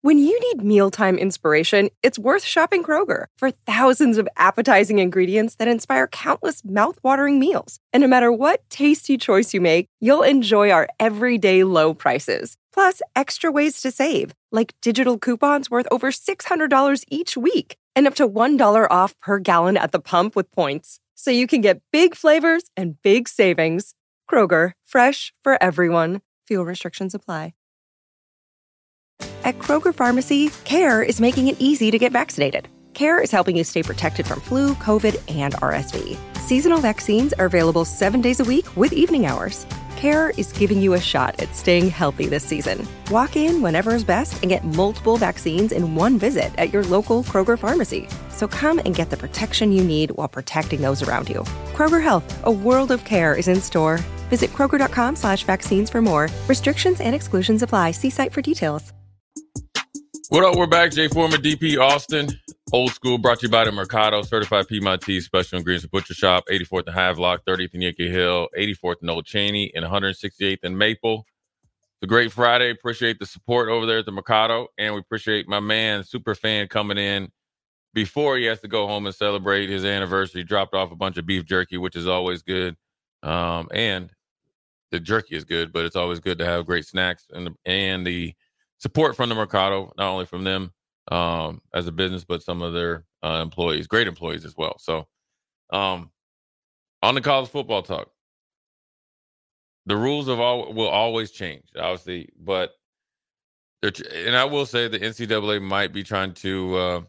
When you need mealtime inspiration, it's worth shopping Kroger for thousands of appetizing ingredients that inspire countless mouthwatering meals. And no matter what tasty choice you make, you'll enjoy our everyday low prices. Plus, extra ways to save, like digital coupons worth over $600 each week and up to $1 off per gallon at the pump with points. So you can get big flavors and big savings. Kroger, fresh for everyone. Fuel restrictions apply. At Kroger Pharmacy, CARE is making it easy to get vaccinated. CARE is helping you stay protected from flu, COVID, and RSV. Seasonal vaccines are available 7 days a week with evening hours. CARE is giving you a shot at staying healthy this season. Walk in whenever is best and get multiple vaccines in one visit at your local Kroger Pharmacy. So come and get the protection you need while protecting those around you. Kroger Health, a world of care is in store. Visit Kroger.com/vaccines for more. Restrictions and exclusions apply. See site for details. What up? We're back. Jay Foreman, DP Austin. Old School brought to you by the Mercado. Certified Piedmontese Special Ingredients Butcher Shop. 84th and Havelock, 30th and Yankee Hill, 84th and Old Cheney, and 168th and Maple. It's a great Friday. Appreciate the support over there at the Mercado. And we appreciate my man, Superfan, coming in before he has to go home and celebrate his anniversary. Dropped off a bunch of beef jerky, which is always good. And the jerky is good, but it's always good to have great snacks and the support from the Mercado, not only from them as a business, but some of their employees, great employees as well. So on the college football talk, the rules will always change, obviously, but and I will say the NCAA might be trying to,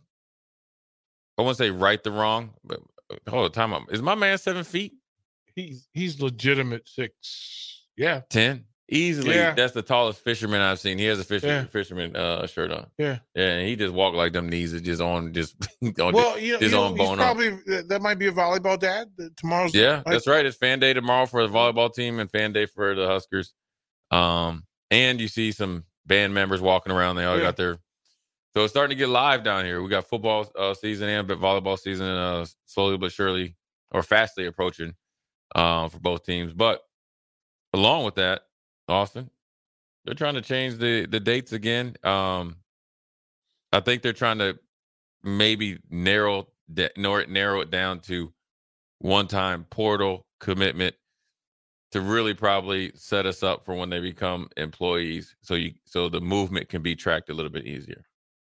I won't say right the wrong, but hold on, time out. Is my man 7 feet? He's legitimate 6. Yeah. 10? Easily, yeah. That's the tallest fisherman I've seen. He has a fisherman shirt on. Yeah, and he just walked like them knees are just on, well, he's on bone probably up. That might be a volleyball dad. Tomorrow's that's right. It's fan day tomorrow for the volleyball team and fan day for the Huskers. And you see some band members walking around. They all got their. So it's starting to get live down here. We got football season and volleyball season slowly but surely or fastly approaching for both teams. But along with that, Austin, they're trying to change the dates again. I think they're trying to maybe narrow it down to one-time portal commitment to really probably set us up for when they become employees, so the movement can be tracked a little bit easier.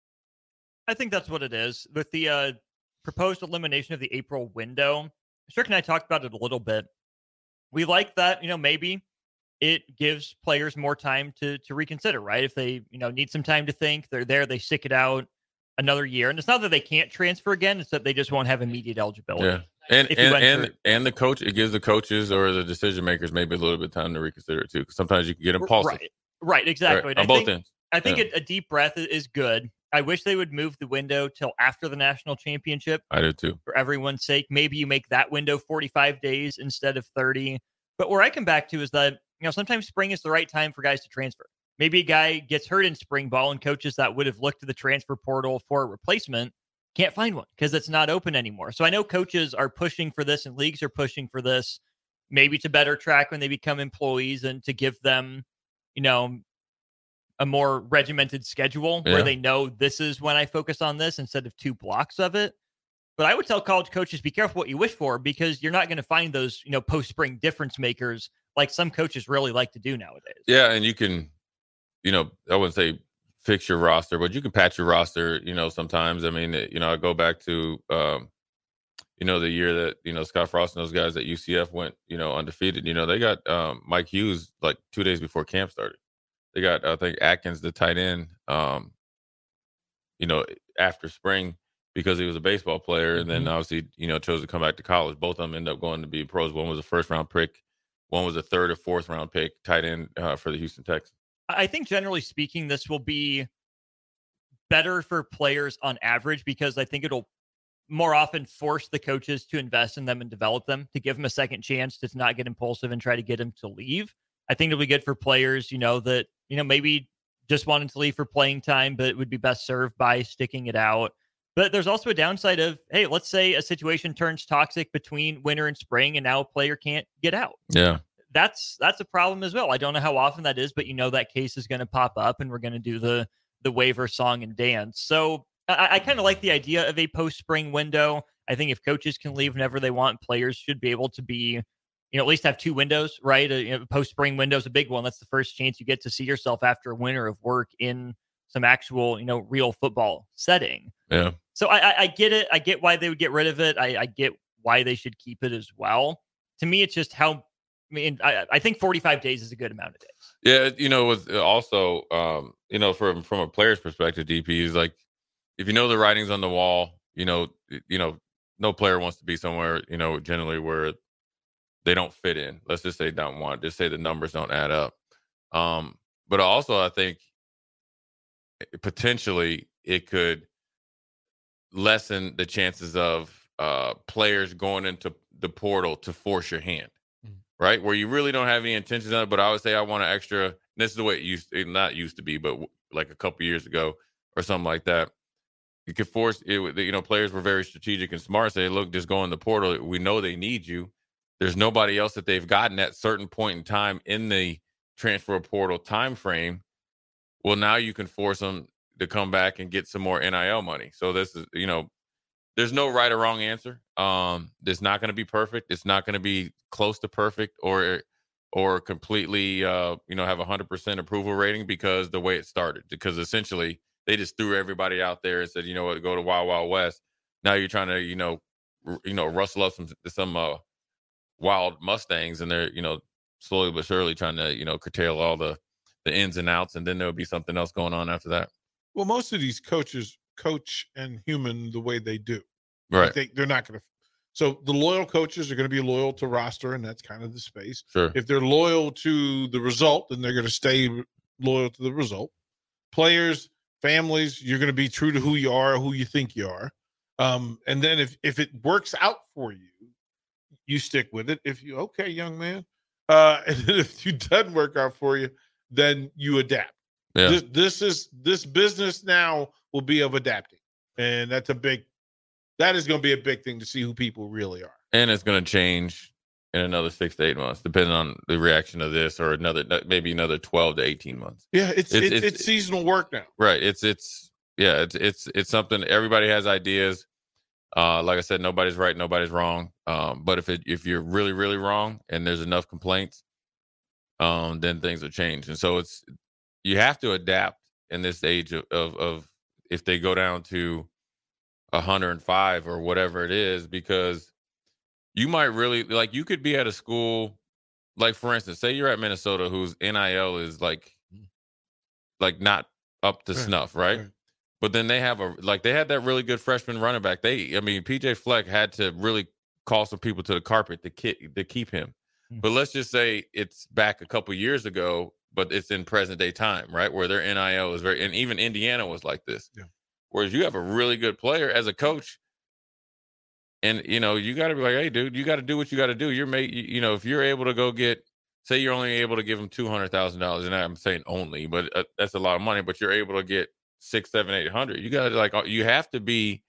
I think that's what it is. With the proposed elimination of the April window, Strick and I talked about it a little bit. We like that, maybe it gives players more time to reconsider, right? If they, need some time to think, they're there, they stick it out another year. And it's not that they can't transfer again, it's that they just won't have immediate eligibility. Yeah. And the coach, it gives the coaches or the decision makers maybe a little bit of time to reconsider it too. Because sometimes you can get impulsive. Right, exactly. Right. On both ends. I think a deep breath is good. I wish they would move the window till after the national championship. I do too. For everyone's sake. Maybe you make that window 45 days instead of 30. But where I come back to is that, sometimes spring is the right time for guys to transfer. Maybe a guy gets hurt in spring ball and coaches that would have looked to the transfer portal for a replacement can't find one because it's not open anymore. So I know coaches are pushing for this and leagues are pushing for this, maybe to better track when they become employees and to give them, a more regimented schedule where they know this is when I focus on this instead of 2 blocks of it. But I would tell college coaches, be careful what you wish for, because you're not going to find those, post-spring difference makers like some coaches really like to do nowadays. Yeah, and you can, I wouldn't say fix your roster, but you can patch your roster, sometimes. I mean, I go back to, the year that, Scott Frost and those guys at UCF went, undefeated. They got Mike Hughes like 2 days before camp started. They got, I think, Atkins, the tight end, after spring, because he was a baseball player, and then obviously, chose to come back to college. Both of them ended up going to be pros. One was a first-round pick. One was a third or fourth-round pick, tight end for the Houston Texans. I think, generally speaking, this will be better for players on average, because I think it'll more often force the coaches to invest in them and develop them, to give them a second chance to not get impulsive and try to get them to leave. I think it'll be good for players, that, maybe just wanted to leave for playing time, but would be best served by sticking it out. But there's also a downside of, hey, let's say a situation turns toxic between winter and spring, and now a player can't get out. Yeah. That's a problem as well. I don't know how often that is, but that case is going to pop up, and we're going to do the the waiver song and dance. So I kind of like the idea of a post-spring window. I think if coaches can leave whenever they want, players should be able to be, at least have 2 windows, right? Post-spring window is a big one. That's the first chance you get to see yourself after a winter of work in some actual, real football setting. Yeah. So I get it. I get why they would get rid of it. I get why they should keep it as well. To me, it's just how, I think 45 days is a good amount of days. Yeah. With also, from a player's perspective, DP is like, if the writing's on the wall, no player wants to be somewhere, generally where they don't fit in. Let's just say don't want. Just say the numbers don't add up. But also, I think potentially it could lessen the chances of players going into the portal to force your hand, right? Where you really don't have any intentions on it. But I would say I want an extra. This is the way not used to be, but like a couple years ago or something like that. You could force it. Players were very strategic and smart. Say, look, just go in the portal. We know they need you. There's nobody else that they've gotten at certain point in time in the transfer portal time frame. Well, now you can force them to come back and get some more NIL money. So this is, there's no right or wrong answer. It's not going to be perfect. It's not going to be close to perfect or completely, have 100% approval rating because the way it started. Because essentially they just threw everybody out there and said, you know what, go to Wild Wild West. Now you're trying to, rustle up some wild Mustangs, and they're, slowly but surely trying to, curtail all the ins and outs, and then there'll be something else going on after that. Well, most of these coaches coach and human the way they do. Right. They're not going to. So the loyal coaches are going to be loyal to roster, and that's kind of the space. Sure. If they're loyal to the result, then they're going to stay loyal to the result. Players, families, you're going to be true to who you are, who you think you are. And then if it works out for you, you stick with it. If you, okay, young man. And then if it doesn't work out for you, then you adapt. Yeah. This business now will be of adapting. And that is going to be a big thing to see who people really are. And it's going to change in another 6 to 8 months, depending on the reaction of this, or maybe another 12 to 18 months. Yeah. It's seasonal work now. Right. It's something. Everybody has ideas. Like I said, nobody's right, nobody's wrong. But if you're really, really wrong and there's enough complaints, then things will change. And so you have to adapt in this age of if they go down to 105 or whatever it is, because you might really, like, you could be at a school, like, for instance, say you're at Minnesota, whose NIL is like not up to snuff, right? But then they had that really good freshman running back. PJ Fleck had to really call some people to the carpet to keep him. But let's just say it's back a couple years ago, but it's in present day time, right? Where their NIL is and even Indiana was like this. Yeah. Whereas you have a really good player as a coach, and, you got to be like, hey, dude, you got to do what you got to do. If you're able to go get, say you're only able to give them $200,000, and I'm saying only, but that's a lot of money, but you're able to get 600, 700, 800. You got to you have to be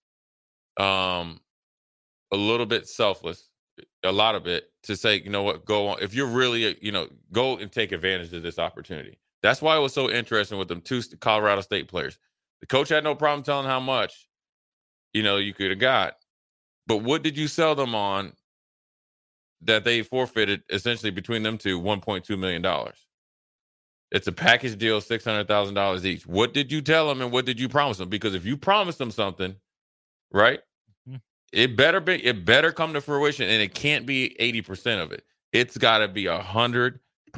a little bit selfless, a lot of it, to say, you know what, go on. If you're really, go and take advantage of this opportunity. That's why it was so interesting with them 2 Colorado State players. The coach had no problem telling how much, you could have got. But what did you sell them on that they forfeited, essentially, between them two, $1.2 million? It's a package deal, $600,000 each. What did you tell them and what did you promise them? Because if you promise them something, right, it better come to fruition, and it can't be 80% of it. It's got to be 100%.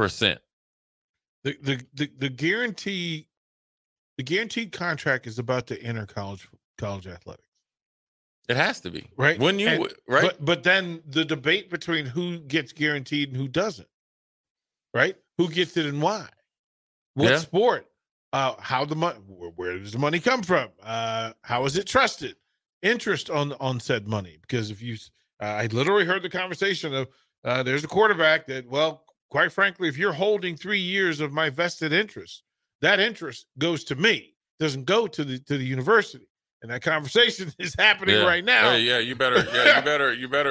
The guaranteed contract is about to enter college athletics. It has to be, right? Right? But then the debate between who gets guaranteed and who doesn't, right? Who gets it and why? What sport? How the money? Where does the money come from? How is it trusted? Interest on said money, because if you, I literally heard the conversation of there's a quarterback that, well, quite frankly, if you're holding 3 years of my vested interest, that interest goes to me, doesn't go to the university. And that conversation is happening right now. Yeah, you better.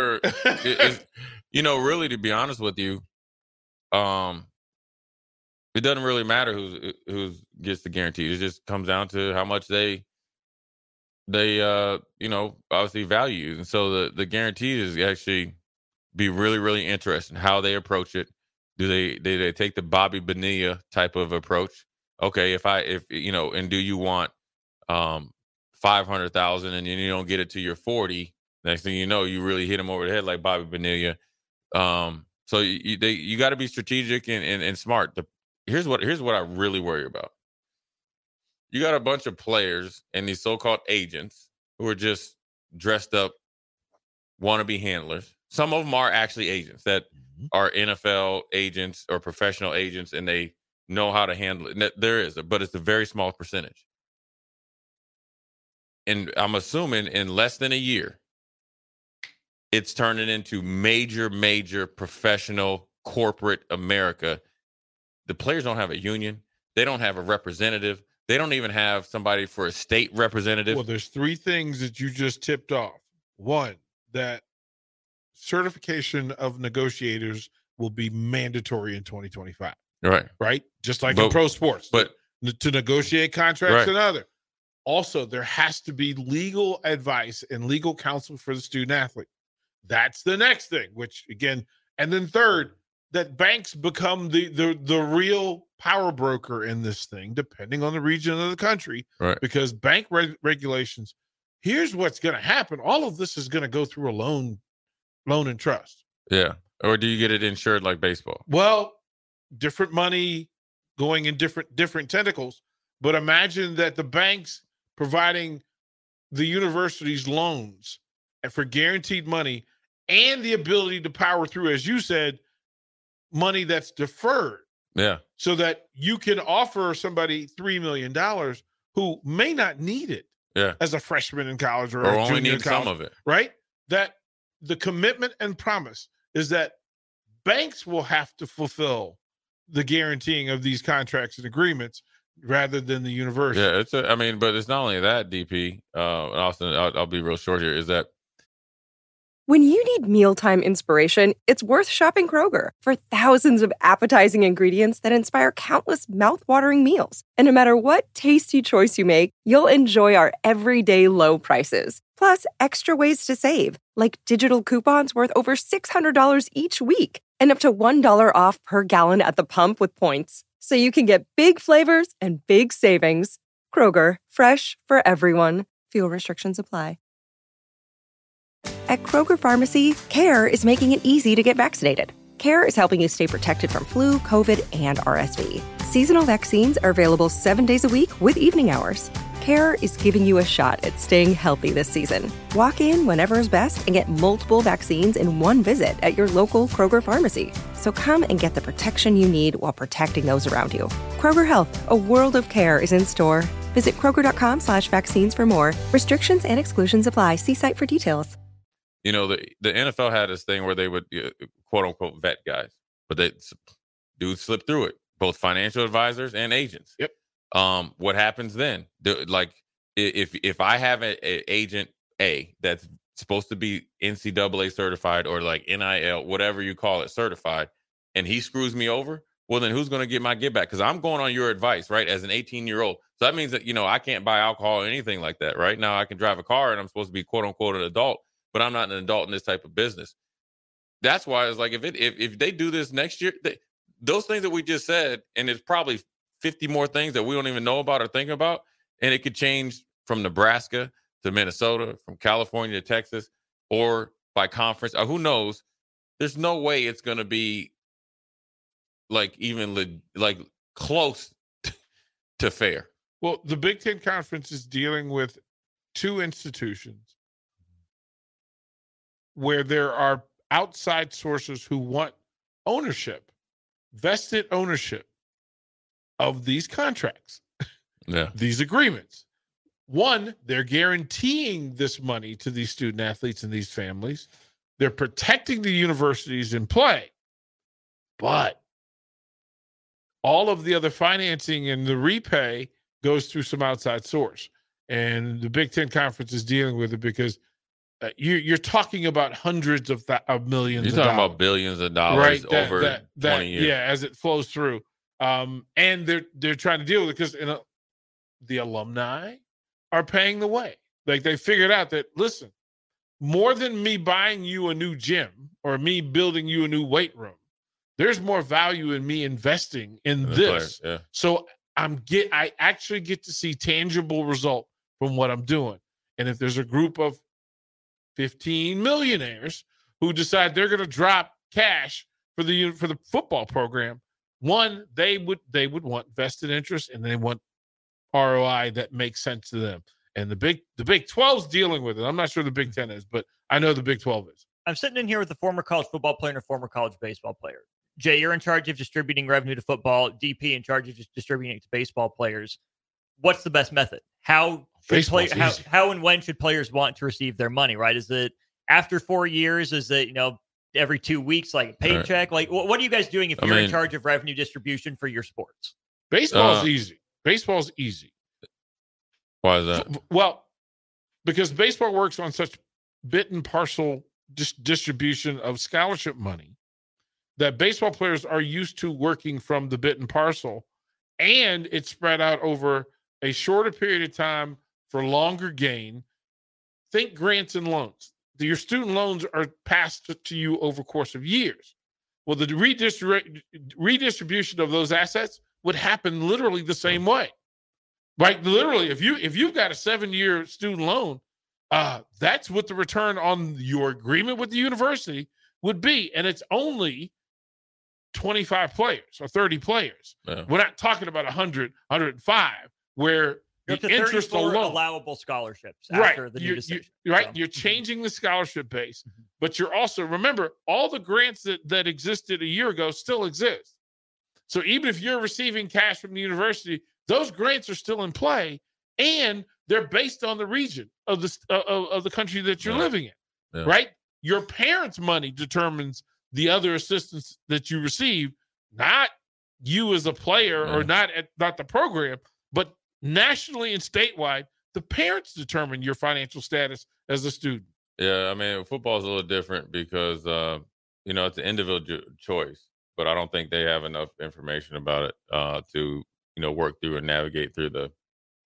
Really, to be honest with you, It doesn't really matter who gets the guarantee. It just comes down to how much they obviously value. And so the guarantee is actually be really, really interesting how they approach it. Do they take the Bobby Bonilla type of approach? Okay, and do you want 500,000 and you don't get it to your 40? Next thing you know, you really hit him over the head like Bobby Bonilla. So you got to be strategic and smart. Here's what I really worry about. You got a bunch of players and these so-called agents who are just dressed up wannabe handlers. Some of them are actually agents that are NFL agents or professional agents, and they know how to handle it. There is, but it's a very small percentage. And I'm assuming in less than a year, it's turning into major professional corporate America. The players don't have a union. They don't have a representative. They don't even have somebody for a state representative. Well, there's three things that you just tipped off. One, that certification of negotiators will be mandatory in 2025. Right? Just like in pro sports. But to negotiate contracts and other. Also, there has to be legal advice and legal counsel for the student athlete. That's the next thing, which again, and then third, that banks become the real power broker in this thing, depending on the region of the country, right? Because bank regulations, here's what's going to happen. All of this is going to go through a loan and trust. Yeah. Or do you get it insured like baseball? Well, different money going in different tentacles, but imagine that the banks providing the universities loans for guaranteed money and the ability to power through, as you said, money that's deferred. Yeah. So that you can offer somebody $3 million who may not need it as a freshman in college or a only junior need in college, some of it. Right? That the commitment and promise is that banks will have to fulfill the guaranteeing of these contracts and agreements rather than the university. Yeah, but it's not only that, DP, Austin, I'll be real short here, is that when you need mealtime inspiration, it's worth shopping Kroger for thousands of appetizing ingredients that inspire countless mouthwatering meals. And no matter what tasty choice you make, you'll enjoy our everyday low prices. Plus, extra ways to save, like digital coupons worth over $600 each week and up to $1 off per gallon at the pump with points. So you can get big flavors and big savings. Kroger, fresh for everyone. Fuel restrictions apply. At Kroger Pharmacy, CARE is making it easy to get vaccinated. CARE is helping you stay protected from flu, COVID, and RSV. Seasonal vaccines are available 7 days a week with evening hours. CARE is giving you a shot at staying healthy this season. Walk in whenever is best and get multiple vaccines in one visit at your local Kroger Pharmacy. So come and get the protection you need while protecting those around you. Kroger Health, a world of care is in store. Visit Kroger.com/vaccines for more. Restrictions and exclusions apply. See site for details. You know, the NFL had this thing where they would quote unquote vet guys, but dudes slip through it, both financial advisors and agents. Yep. What happens then? If I have an agent A that's supposed to be NCAA certified or like NIL, whatever you call it, certified, and he screws me over, well, then who's going to get my get back? Because I'm going on your advice, right? As an 18-year-old. So that means that, I can't buy alcohol or anything like that, right? Now I can drive a car and I'm supposed to be quote unquote an adult, but I'm not an adult in this type of business. That's why it's like, if they do this next year, those things that we just said, and it's probably 50 more things that we don't even know about or think about, and it could change from Nebraska to Minnesota, from California to Texas, or by conference, or who knows. There's no way it's going to be like even like close to fair. Well, the Big Ten Conference is dealing with two institutions where there are outside sources who want ownership, vested ownership of these contracts, these agreements. One, they're guaranteeing this money to these student athletes and these families. They're protecting the universities in play. But all of the other financing and the repay goes through some outside source. And the Big Ten Conference is dealing with it because you're talking about hundreds of millions. You're talking about billions of dollars over 20 years. Yeah, as it flows through. And they're trying to deal with it because the alumni are paying the way. Like they figured out that, listen, more than me buying you a new gym or me building you a new weight room, there's more value in me investing in this. Yeah. So I actually get to see tangible result from what I'm doing. And if there's a group of 15 millionaires who decide they're going to drop cash for the football program, one, they would want vested interest, and they want ROI that makes sense to them. And the Big 12's dealing with it. I'm not sure the Big 10 is, but I know the Big 12 is. I'm sitting in here with a former college football player and a former college baseball player. Jay, you're in charge of distributing revenue to football. DP in charge of just distributing it to baseball players. What's the best method? How and when should players want to receive their money? Right? Is it after 4 years? Is it every 2 weeks, like a paycheck? Right. Like what are you guys doing if you're in charge of revenue distribution for your sports? Baseball's easy. Baseball's easy. Why is that? Well, because baseball works on such bit and parcel distribution of scholarship money that baseball players are used to working from the bit and parcel, and it's spread out over a shorter period of time for longer gain. Think grants and loans. Your student loans are passed to you over the course of years. Well, the redistribution of those assets would happen literally the same way. Right? Literally, if you've got a 7-year student loan, that's what the return on your agreement with the university would be. And it's only 25 players or 30 players. Yeah. We're not talking about 100, 105, where the interest alone. Allowable scholarships after the new decision. You're changing the scholarship base, but you're also, remember, all the grants that existed a year ago still exist. So even if you're receiving cash from the university, those grants are still in play, and they're based on the region of the country that you're living in, right? Your parents' money determines the other assistance that you receive, not you as a player or not the program, but nationally and statewide, the parents determine your financial status as a student. Yeah, I mean, football is a little different because it's an individual choice, but I don't think they have enough information about it to work through and navigate through the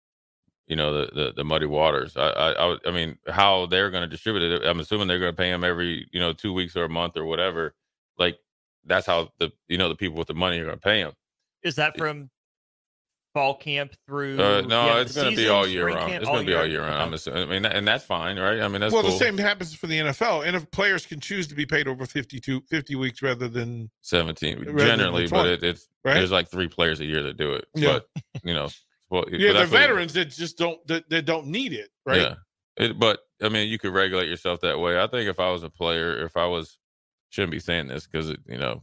muddy waters. I mean, how they're going to distribute it, I'm assuming they're going to pay them every 2 weeks or a month or whatever. Like that's how the people with the money are going to pay them. Is that from fall camp through? No, it's going to be all year round. It's going to be all year round. I'm assuming. I mean, and that's fine, right? I mean, that's cool. The same happens for the NFL. And if players can choose to be paid over 50 weeks rather than 17, generally, but it's right? There's like 3 players a year that do it. Yeah. But well, the veterans that just don't need it, right? Yeah. But I mean, you could regulate yourself that way. I think if I was a player, shouldn't be saying this because No.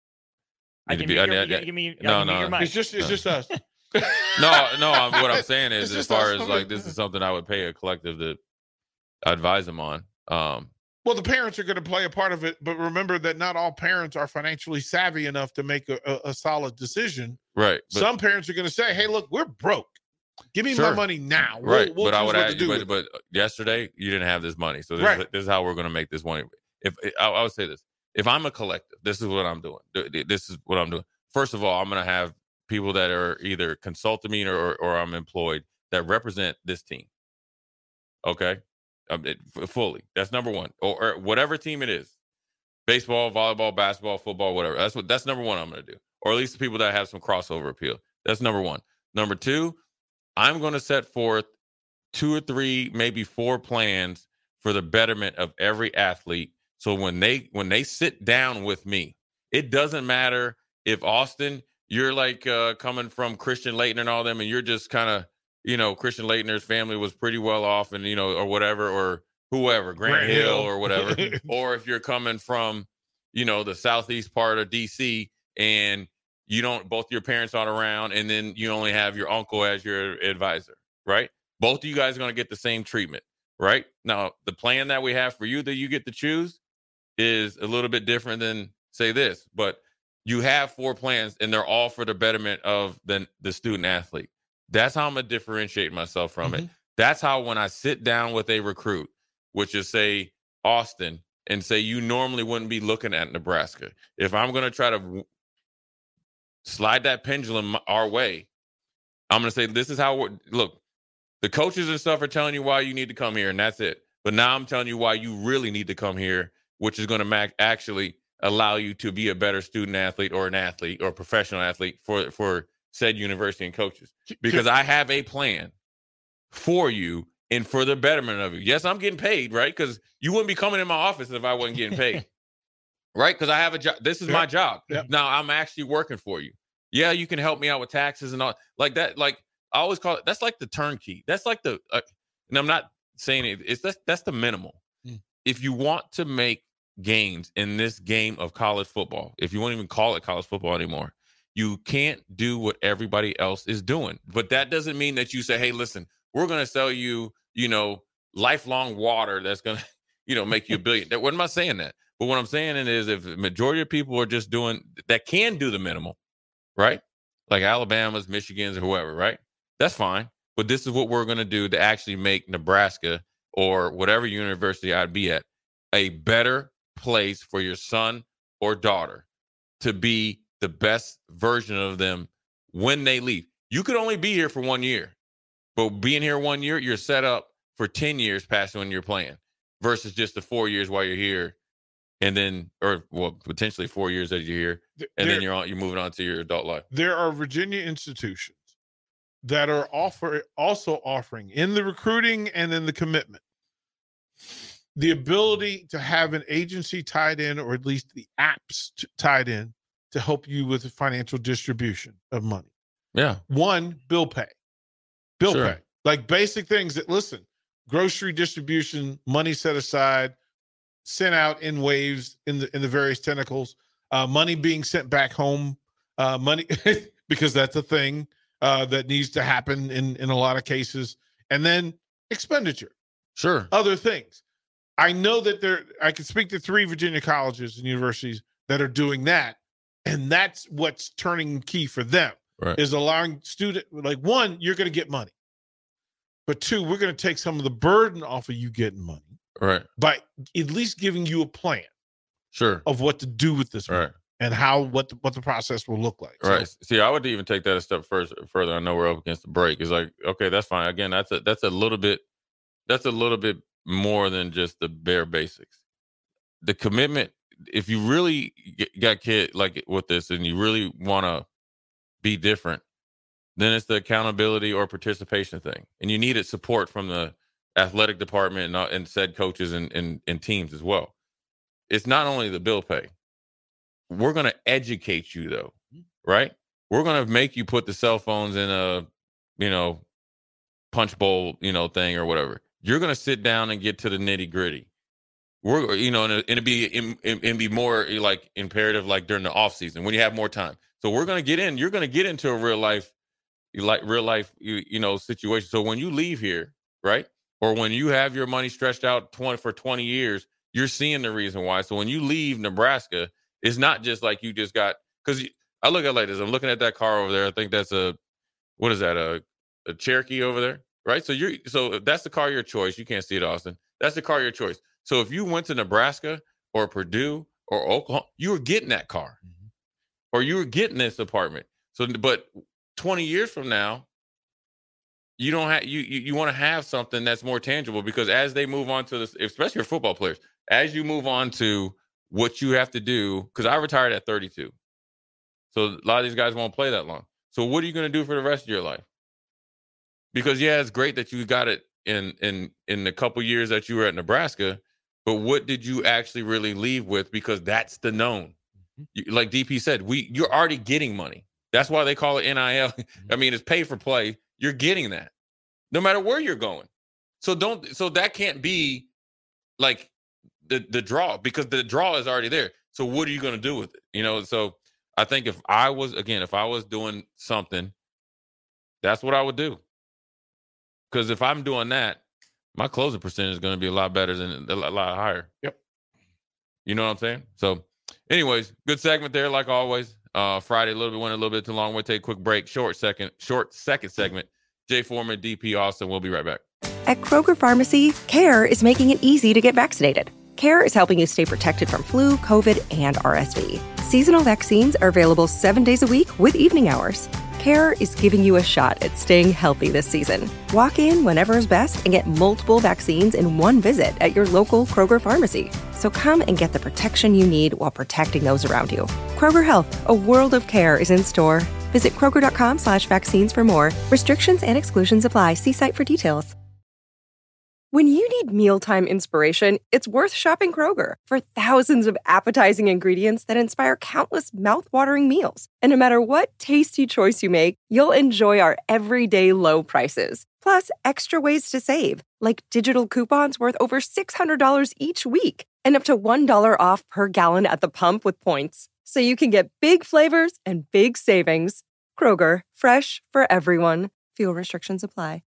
It's just us. No. What I'm saying is, as far as like this is something I would pay a collective to advise them on. Well, the parents are going to play a part of it, but remember that not all parents are financially savvy enough to make a solid decision. Right. Some parents are going to say, "Hey, look, we're broke. Give me my money now." Right. But I would ask you, but yesterday you didn't have this money, so this is how we're going to make this money. If I would say this, if I'm a collective, this is what I'm doing. This is what I'm doing. First of all, I'm going to have people that are either consulting me or I'm employed that represent this team. Okay. Fully. That's number one. Or whatever team it is. Baseball, volleyball, basketball, football, whatever. That's number one I'm going to do. Or at least the people that have some crossover appeal. That's number one. Number two, I'm going to set forth 2 or 3, maybe 4 plans for the betterment of every athlete. So when they sit down with me, it doesn't matter if Austin, you're like coming from Christian Laettner and all them, and you're just kind of, Christian Laettner's family was pretty well off and, or whatever, or whoever, Grant Hill or whatever. Or if you're coming from, the southeast part of DC and both your parents aren't around, and then you only have your uncle as your advisor, right? Both of you guys are going to get the same treatment, right? Now, the plan that we have for you that you get to choose is a little bit different than say this, but you have 4 plans and they're all for the betterment of the student athlete. That's how I'm going to differentiate myself from it. That's how when I sit down with a recruit, which is say Austin, and say you normally wouldn't be looking at Nebraska. If I'm going to try to slide that pendulum our way. I'm going to say, this is how look, the coaches and stuff are telling you why you need to come here, and that's it. But now I'm telling you why you really need to come here, which is going to actually allow you to be a better student athlete or an athlete or professional athlete for said university and coaches. Because I have a plan for you and for the betterment of you. Yes, I'm getting paid, right? Because you wouldn't be coming in my office if I wasn't getting paid, right? Because I have a job. This is my job. Yep. Now I'm actually working for you. Yeah, you can help me out with taxes and all like that. Like I always call it, that's like the turnkey. That's like the, and I'm not saying it. That's the minimal. If you want to make gains in this game of college football, if you won't even call it college football anymore, you can't do what everybody else is doing. But that doesn't mean that you say, hey, listen, we're going to sell you, lifelong water that's going to, make you $1 billion. What am I saying that? But what I'm saying is if the majority of people are just doing that, can do the minimal, right? Like Alabama's, Michigan's, or whoever, right? That's fine. But this is what we're going to do to actually make Nebraska or whatever university I'd be at a better place for your son or daughter to be the best version of them when they leave. You could only be here for 1 year, but being here 1 year, you're set up for 10 years past when you're playing versus just the 4 years while you're here. And then, potentially 4 years that you're here, and then you're moving on to your adult life. There are Virginia institutions that are also offering in the recruiting and in the commitment the ability to have an agency tied in, or at least the apps tied in, to help you with the financial distribution of money. Yeah. One, bill pay, like basic things that, listen, grocery distribution, money set aside, sent out in waves in the various tentacles, money being sent back home, money because that's a thing that needs to happen in a lot of cases, and then expenditure. Sure. Other things. I know that I can speak to 3 Virginia colleges and universities that are doing that, and that's what's turning key for them, right, is allowing student, like, one, you're going to get money, but 2, we're going to take some of the burden off of you getting money. Right. By at least giving you a plan. Sure. Of what to do with this money, and what the process will look like. Right. So, see, I would even take that a step further. I know we're up against the break. It's like, okay, that's fine. Again, that's a little bit more than just the bare basics. The commitment, if you really got kid like with this and you really want to be different, then it's the accountability or participation thing. And you needed support from the athletic department and said coaches and teams as well. It's not only the bill pay. We're going to educate you though, right? We're going to make you put the cell phones in a, punch bowl, thing or whatever. You're going to sit down and get to the nitty gritty. We're, and it'd be more like imperative, like during the off season when you have more time. So we're going to get in, you're going to get into a real life situation. So when you leave here, right? Or when you have your money stretched out for 20 years, you're seeing the reason why. So when you leave Nebraska, it's not just like you just got, because I look at it like this. I'm looking at that car over there. I think that's a Cherokee over there, right? So so that's the car of your choice. You can't see it, Austin. That's the car of your choice. So if you went to Nebraska or Purdue or Oklahoma, you were getting that car, or you were getting this apartment. So, but 20 years from now, you don't have you want to have something that's more tangible, because as they move on to this, especially your football players, as you move on to what you have to do, because I retired at 32. So a lot of these guys won't play that long. So what are you going to do for the rest of your life? Because it's great that you got it in the couple years that you were at Nebraska, but what did you actually really leave with? Because that's the known. Like DP said, you're already getting money. That's why they call it NIL. I mean, it's pay for play. You're getting that no matter where you're going. So that can't be like the draw, because the draw is already there. So what are you going to do with it? So I think if I was doing something, that's what I would do. Because if I'm doing that, my closing percentage is going to be a lot better a lot higher. Yep. You know what I'm saying? So anyways, good segment there, like always. Friday, went a little bit too long. We'll take a quick break. Short second segment. Jay Foreman, DP Austin. We'll be right back. At Kroger Pharmacy, CARE is making it easy to get vaccinated. CARE is helping you stay protected from flu, COVID, and RSV. Seasonal vaccines are available 7 days a week with evening hours. CARE is giving you a shot at staying healthy this season. Walk in whenever is best and get multiple vaccines in one visit at your local Kroger pharmacy. So come and get the protection you need while protecting those around you. Kroger Health, a world of care is in store. Visit Kroger.com/vaccines for more. Restrictions and exclusions apply. See site for details. When you need mealtime inspiration, it's worth shopping Kroger for thousands of appetizing ingredients that inspire countless mouth-watering meals. And no matter what tasty choice you make, you'll enjoy our everyday low prices. Plus, extra ways to save, like digital coupons worth over $600 each week and up to $1 off per gallon at the pump with points. So you can get big flavors and big savings. Kroger, fresh for everyone. Fuel restrictions apply.